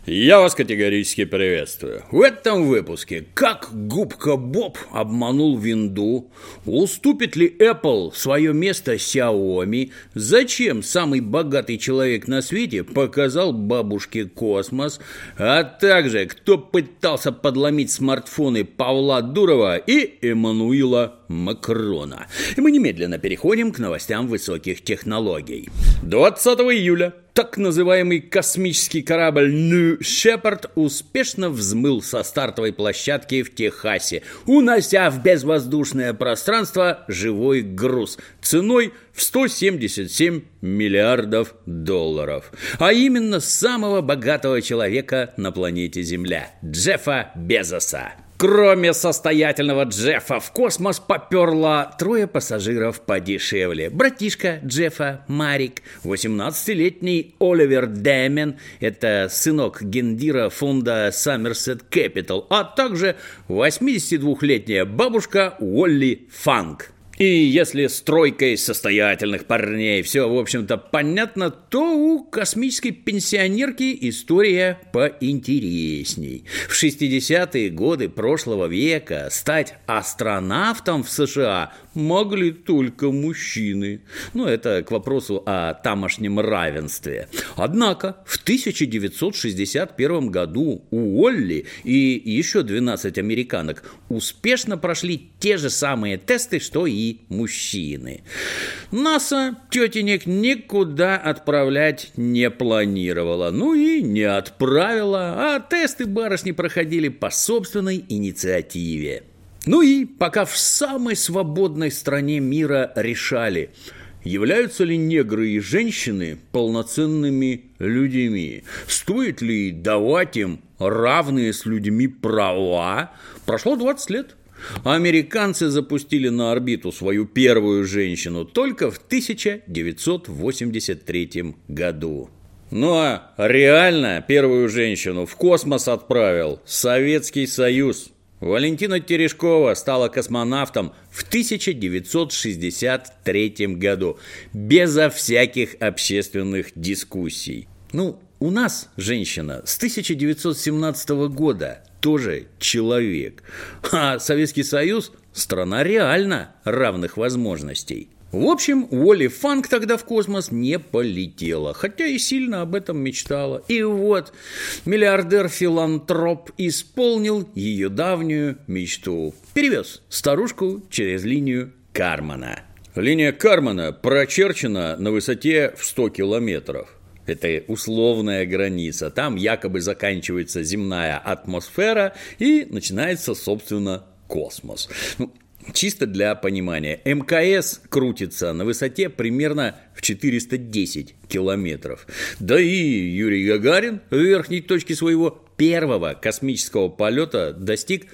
Я вас категорически приветствую. В этом выпуске как губка Боб обманул винду, уступит ли Apple свое место Xiaomi, зачем самый богатый человек на свете показал бабушке космос, а также кто пытался подломить смартфоны Павла Дурова и Эммануила Макрона. И мы немедленно переходим к новостям высоких технологий. 20 июля так называемый космический корабль New Shepard успешно взмыл со стартовой площадки в Техасе, унося в безвоздушное пространство живой груз ценой в 177 миллиардов долларов. А именно самого богатого человека на планете Земля – Джеффа Безоса. Кроме состоятельного Джеффа, в космос поперло трое пассажиров подешевле. Братишка Джеффа, Марик, 18-летний Оливер Дэмон, это сынок гендира фонда Somerset Capital, а также 82-летняя бабушка Уолли Фанк. И если с тройкой состоятельных парней все, в общем-то, понятно, то у космической пенсионерки история поинтересней. В 60-е годы прошлого века стать астронавтом в США могли только мужчины. Это к вопросу о тамошнем равенстве. Однако в 1961 году Уолли и еще 12 американок успешно прошли те же самые тесты, что и мужчины. НАСА тетенек никуда отправлять не планировала, и не отправила, а тесты барышни проходили по собственной инициативе. И пока в самой свободной стране мира решали, являются ли негры и женщины полноценными людьми, стоит ли давать им равные с людьми права, прошло 20 лет. Американцы запустили на орбиту свою первую женщину только в 1983 году. А реально первую женщину в космос отправил Советский Союз. Валентина Терешкова стала космонавтом в 1963 году, безо всяких общественных дискуссий. У нас женщина с 1917 года тоже человек, а Советский Союз – страна реально равных возможностей. В общем, Уолли Фанк тогда в космос не полетела, хотя и сильно об этом мечтала. И вот миллиардер-филантроп исполнил ее давнюю мечту. Перевез старушку через линию Кармана. Линия Кармана прочерчена на высоте в 100 километров. Это условная граница. Там якобы заканчивается земная атмосфера и начинается, собственно, космос. Чисто для понимания, МКС крутится на высоте примерно в 410 километров. Да и Юрий Гагарин в верхней точке своего первого космического полета достиг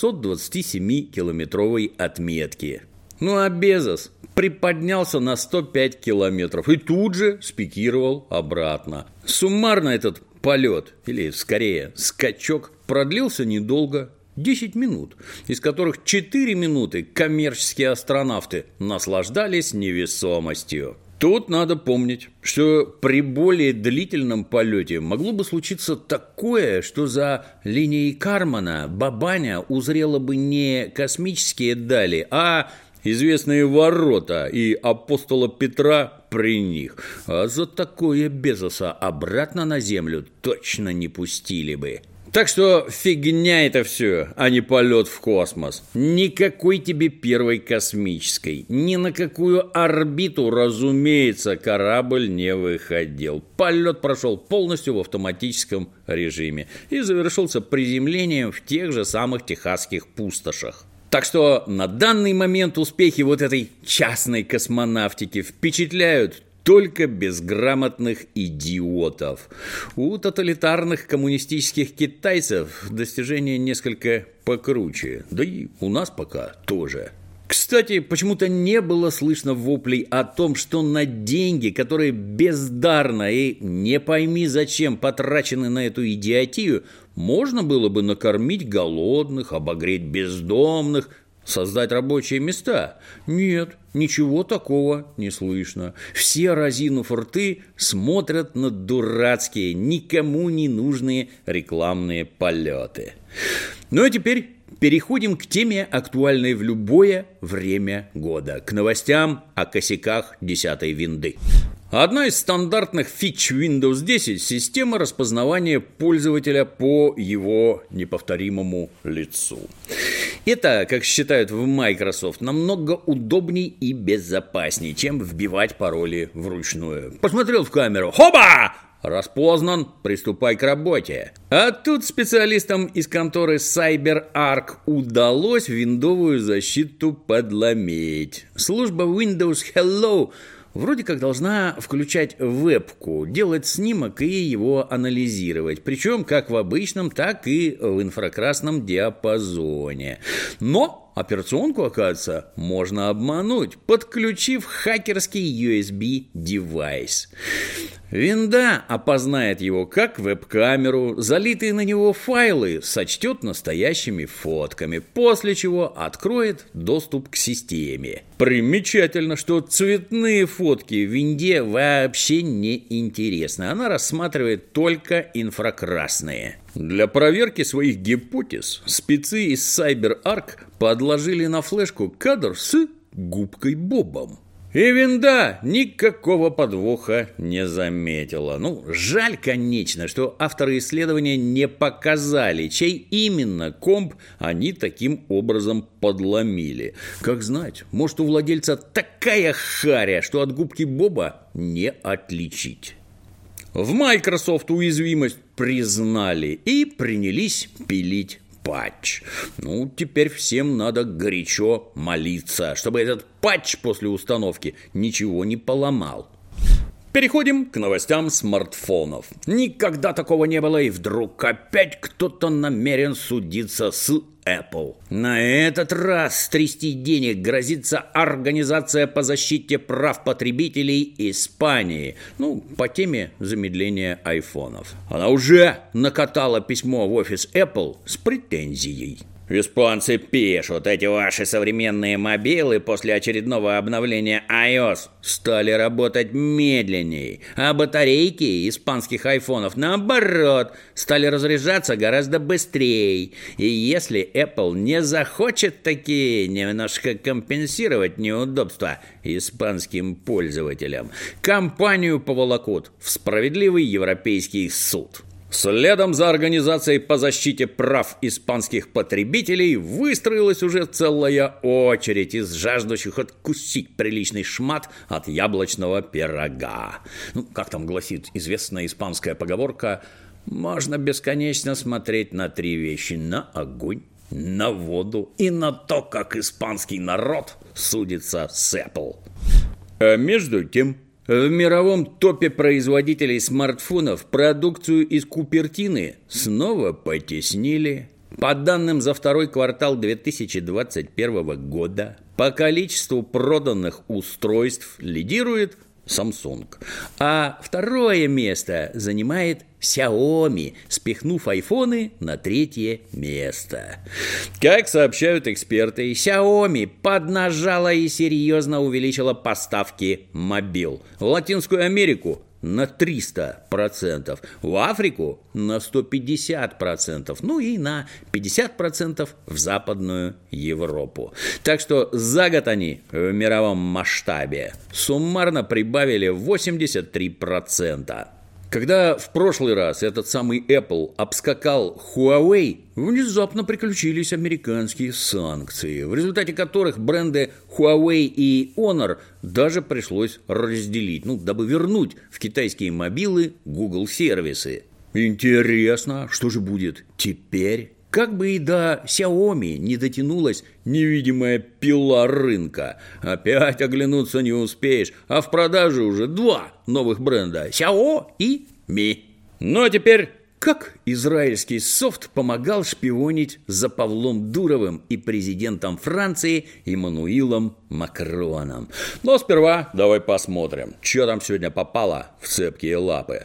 327-километровой отметки. А Безос приподнялся на 105 километров и тут же спикировал обратно. Суммарно этот полет, или скорее скачок, продлился недолго. 10 минут, из которых 4 минуты коммерческие астронавты наслаждались невесомостью. Тут надо помнить, что при более длительном полете могло бы случиться такое, что за линией Кармана бабаня узрела бы не космические дали, а известные ворота и апостола Петра при них. А за такое Безоса обратно на Землю точно не пустили бы. Так что фигня это все, а не полет в космос. Никакой тебе первой космической. Ни на какую орбиту, разумеется, корабль не выходил. Полет прошел полностью в автоматическом режиме и завершился приземлением в тех же самых техасских пустошах. Так что на данный момент успехи вот этой частной космонавтики впечатляют только безграмотных идиотов. У тоталитарных коммунистических китайцев достижения несколько покруче, да и у нас пока тоже. Кстати, почему-то не было слышно воплей о том, что на деньги, которые бездарно и не пойми зачем потрачены на эту идиотию, можно было бы накормить голодных, обогреть бездомных, Создать рабочие места? Нет, ничего такого не слышно. Все, разинув рты, смотрят на дурацкие, никому не нужные рекламные полеты. Ну а теперь переходим к теме, актуальной в любое время года. К новостям о косяках 10-й винды. Одна из стандартных фич Windows 10 – система распознавания пользователя по его неповторимому лицу. Это, как считают в Microsoft, намного удобней и безопасней, чем вбивать пароли вручную. Посмотрел в камеру – хоба! Распознан, приступай к работе. А тут специалистам из конторы CyberArk удалось виндовую защиту подломить. Служба Windows Hello вроде как должна включать вебку, делать снимок и его анализировать. Причем как в обычном, так и в инфракрасном диапазоне. Но операционку, оказывается, можно обмануть, подключив хакерский USB-девайс. Винда опознает его как веб-камеру, залитые на него файлы сочтет настоящими фотками, после чего откроет доступ к системе. Примечательно, что цветные фотки в винде вообще не интересны. Она рассматривает только инфракрасные. Для проверки своих гипотез спецы из CyberArk подложили на флешку кадр с губкой Бобом. И винда никакого подвоха не заметила. Жаль, конечно, что авторы исследования не показали, чей именно комп они таким образом подломили. Как знать, может, у владельца такая харя, что от губки Боба не отличить. В Microsoft уязвимость признали и принялись пилить патч. Теперь всем надо горячо молиться, чтобы этот патч после установки ничего не поломал. Переходим к новостям смартфонов. Никогда такого не было, и вдруг опять кто-то намерен судиться с Apple. На этот раз трясти денег грозится Организация по защите прав потребителей Испании. По теме замедления айфонов. Она уже накатала письмо в офис Apple с претензией. Испанцы пишут, эти ваши современные мобилы после очередного обновления iOS стали работать медленнее, а батарейки испанских айфонов, наоборот, стали разряжаться гораздо быстрее. И если Apple не захочет такие немножко компенсировать неудобства испанским пользователям, компанию поволокут в справедливый европейский суд. Следом за Организацией по защите прав испанских потребителей выстроилась уже целая очередь из жаждущих откусить приличный шмат от яблочного пирога. Как там гласит известная испанская поговорка, можно бесконечно смотреть на три вещи: на огонь, на воду и на то, как испанский народ судится с Apple. А между тем, в мировом топе производителей смартфонов продукцию из Купертино снова потеснили. По данным за второй квартал 2021 года, по количеству проданных устройств лидирует Samsung, а второе место занимает Xiaomi, спихнув айфоны на третье место. Как сообщают эксперты, Xiaomi поднажала и серьезно увеличила поставки мобил. В Латинскую Америку на 300%, в Африку на 150%, и на 50% в Западную Европу. Так что за год они в мировом масштабе суммарно прибавили 83%. Когда в прошлый раз этот самый Apple обскакал Huawei, внезапно приключились американские санкции, в результате которых бренды Huawei и Honor даже пришлось разделить, дабы вернуть в китайские мобилы Google-сервисы. Интересно, что же будет теперь? Как бы и до Xiaomi не дотянулась невидимая пила рынка. Опять оглянуться не успеешь, а в продаже уже два новых бренда – Xiaomi и Mi. А теперь, как израильский софт помогал шпионить за Павлом Дуровым и президентом Франции Эммануилом Макроном. Но сперва давай посмотрим, что там сегодня попало в цепкие лапы.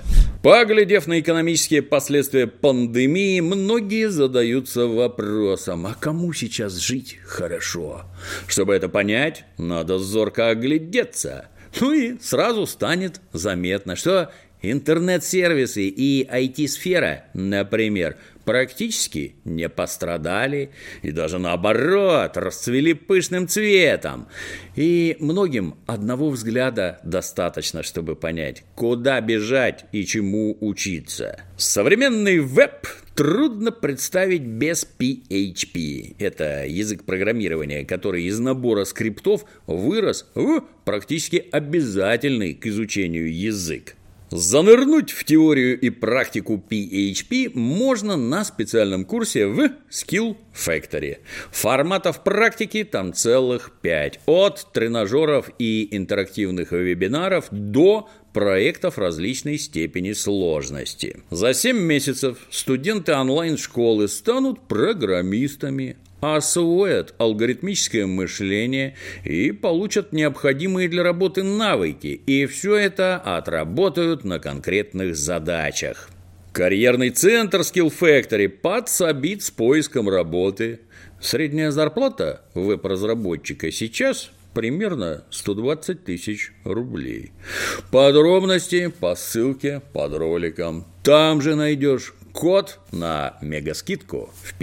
Поглядев на экономические последствия пандемии, многие задаются вопросом, а кому сейчас жить хорошо? Чтобы это понять, надо зорко оглядеться. Ну и сразу станет заметно, что интернет-сервисы и IT-сфера, например, практически не пострадали и даже наоборот расцвели пышным цветом. И многим одного взгляда достаточно, чтобы понять, куда бежать и чему учиться. Современный веб трудно представить без PHP. Это язык программирования, который из набора скриптов вырос в практически обязательный к изучению язык. Занырнуть в теорию и практику PHP можно на специальном курсе в Skill Factory. Форматов практики там целых 5. От тренажеров и интерактивных вебинаров до проектов различной степени сложности. За 7 месяцев студенты онлайн-школы станут программистами, освоят алгоритмическое мышление и получат необходимые для работы навыки, и все это отработают на конкретных задачах. Карьерный центр Skill Factory подсобит с поиском работы. Средняя зарплата веб-разработчика сейчас примерно 120 тысяч рублей. Подробности по ссылке под роликом. Там же найдешь код на мегаскидку в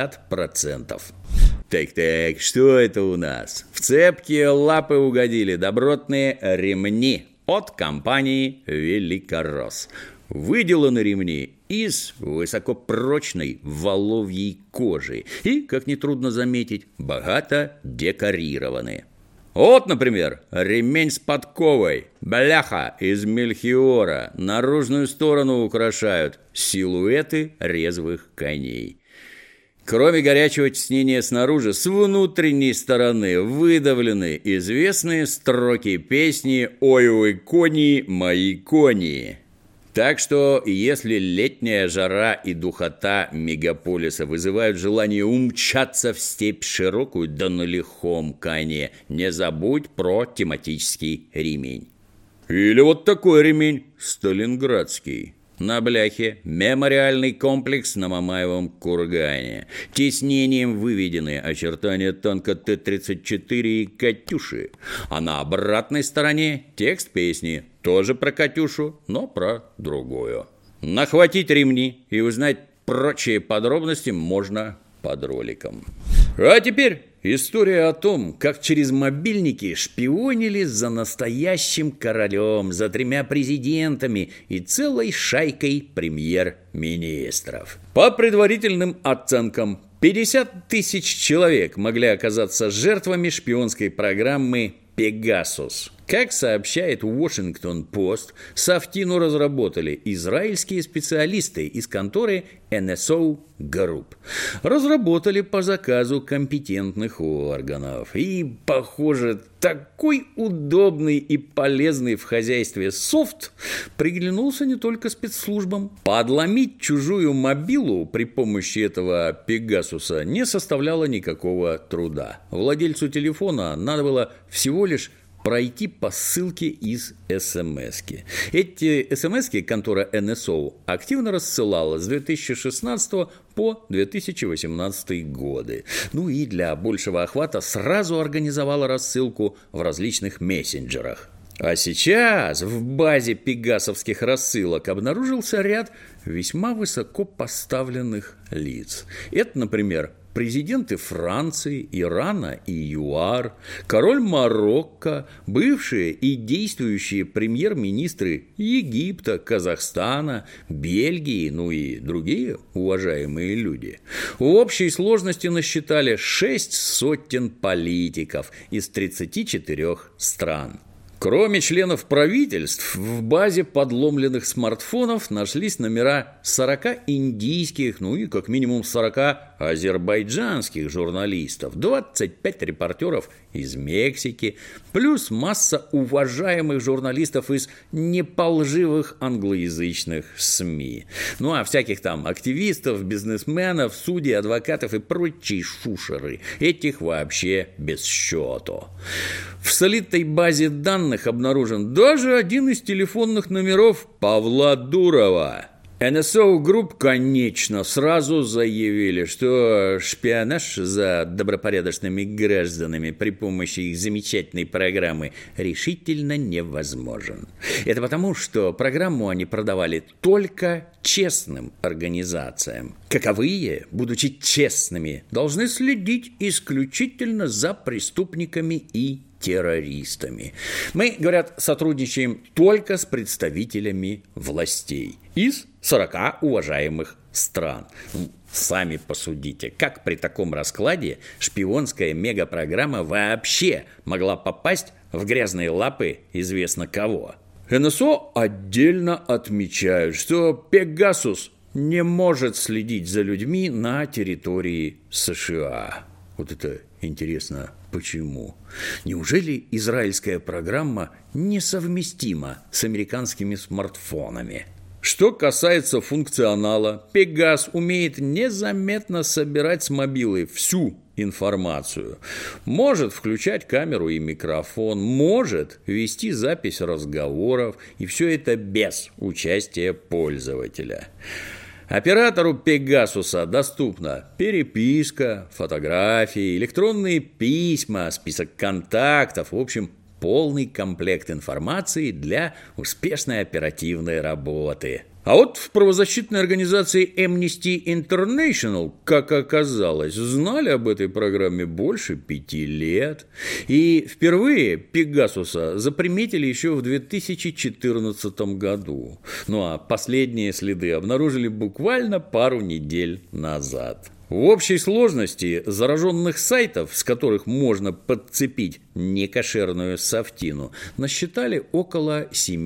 50%. Так, что это у нас? В цепкие лапы угодили добротные ремни от компании «Великорос». Выделаны ремни из высокопрочной воловьей кожи и, как нетрудно заметить, богато декорированы. Вот, например, ремень с подковой, бляха из мельхиора, наружную сторону украшают силуэты резвых коней. Кроме горячего тиснения снаружи, с внутренней стороны выдавлены известные строки песни «Ой-ой, кони, мои кони». Так что, если летняя жара и духота мегаполиса вызывают желание умчаться в степь широкую да на лихом коне, не забудь про тематический ремень. Или вот такой ремень, сталинградский. На бляхе мемориальный комплекс на Мамаевом кургане. Тиснением выведены очертания танка Т-34 и «Катюши». А на обратной стороне текст песни. Тоже про «Катюшу», но про другую. Нахватить ремни и узнать прочие подробности можно под роликом. А теперь история о том, как через мобильники шпионили за настоящим королем, за 3 президентами и целой шайкой премьер-министров. По предварительным оценкам, 50 тысяч человек могли оказаться жертвами шпионской программы «Пегасус». Как сообщает Washington Post, Софтину разработали израильские специалисты из конторы NSO Group. Разработали по заказу компетентных органов. И, похоже, такой удобный и полезный в хозяйстве софт приглянулся не только спецслужбам. Подломить чужую мобилу при помощи этого Пегасуса не составляло никакого труда. Владельцу телефона надо было всего лишь пройти по ссылке из СМС-ки. Эти СМС-ки контора НСО активно рассылала с 2016 по 2018 годы. Ну и для большего охвата сразу организовала рассылку в различных мессенджерах. А сейчас в базе пегасовских рассылок обнаружился ряд весьма высоко поставленных лиц. Это, например, президенты Франции, Ирана и ЮАР, король Марокко, бывшие и действующие премьер-министры Египта, Казахстана, Бельгии, ну и другие уважаемые люди. В общей сложности насчитали 6 сотен политиков из 34 стран. Кроме членов правительств, в базе подломленных смартфонов нашлись номера 40 индийских, ну и как минимум 40 азербайджанских журналистов, 25 репортеров из Мексики, плюс масса уважаемых журналистов из неполживых англоязычных СМИ. Ну а всяких там активистов, бизнесменов, судей, адвокатов и прочие шушеры. Этих вообще без счету. В слитой базе данных обнаружен даже один из телефонных номеров Павла Дурова. НСО Групп, конечно, сразу заявили, что шпионаж за добропорядочными гражданами при помощи их замечательной программы решительно невозможен. Это потому, что программу они продавали только честным организациям. Каковые, будучи честными, должны следить исключительно за преступниками и террористами. Мы, говорят, сотрудничаем только с представителями властей из 40 уважаемых стран. Сами посудите, как при таком раскладе шпионская мегапрограмма вообще могла попасть в грязные лапы известно кого. НСО отдельно отмечают, что Пегасус не может следить за людьми на территории США. Вот это интересно, почему? Неужели израильская программа несовместима с американскими смартфонами? Что касается функционала, Пегас умеет незаметно собирать с мобилы всю информацию. Может включать камеру и микрофон, может вести запись разговоров, и все это без участия пользователя. Оператору Пегасуса доступна переписка, фотографии, электронные письма, список контактов, в общем, полный комплект информации для успешной оперативной работы. А вот в правозащитной организации Amnesty International, как оказалось, знали об этой программе больше 5 лет. И впервые Пегасуса заприметили еще в 2014 году. Ну а последние следы обнаружили буквально пару недель назад. В общей сложности зараженных сайтов, с которых можно подцепить некошерную софтину, насчитали около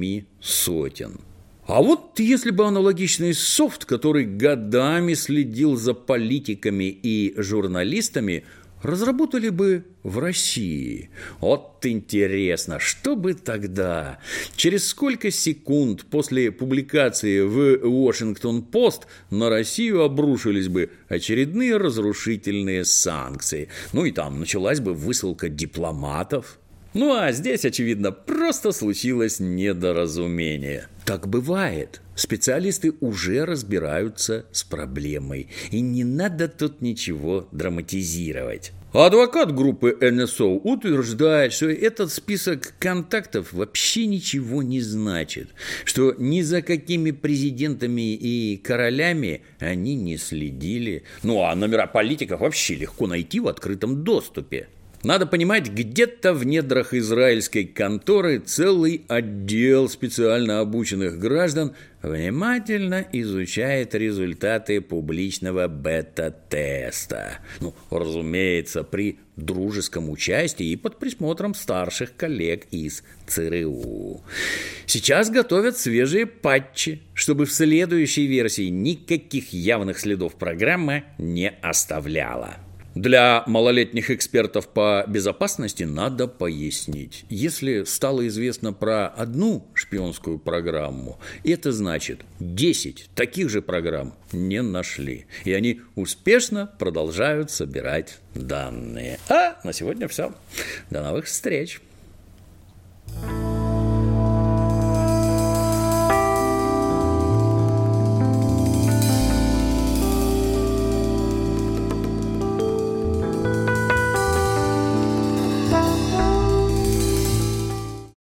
700. А вот если бы аналогичный софт, который годами следил за политиками и журналистами, разработали бы в России. Вот интересно, что бы тогда? Через сколько секунд после публикации в Washington-Post на Россию обрушились бы очередные разрушительные санкции? Ну и там началась бы высылка дипломатов. Ну а здесь, очевидно, просто случилось недоразумение. Так бывает. Специалисты уже разбираются с проблемой. И не надо тут ничего драматизировать. Адвокат группы НСО утверждает, что этот список контактов вообще ничего не значит, что ни за какими президентами и королями они не следили. Ну а номера политиков вообще легко найти в открытом доступе. Надо понимать, где-то в недрах израильской конторы целый отдел специально обученных граждан внимательно изучает результаты публичного бета-теста. Ну, разумеется, при дружеском участии и под присмотром старших коллег из ЦРУ. Сейчас готовят свежие патчи, чтобы в следующей версии никаких явных следов программа не оставляла. Для малолетних экспертов по безопасности надо пояснить. Если стало известно про одну шпионскую программу, это значит 10 таких же программ не нашли. И они успешно продолжают собирать данные. А на сегодня все. До новых встреч.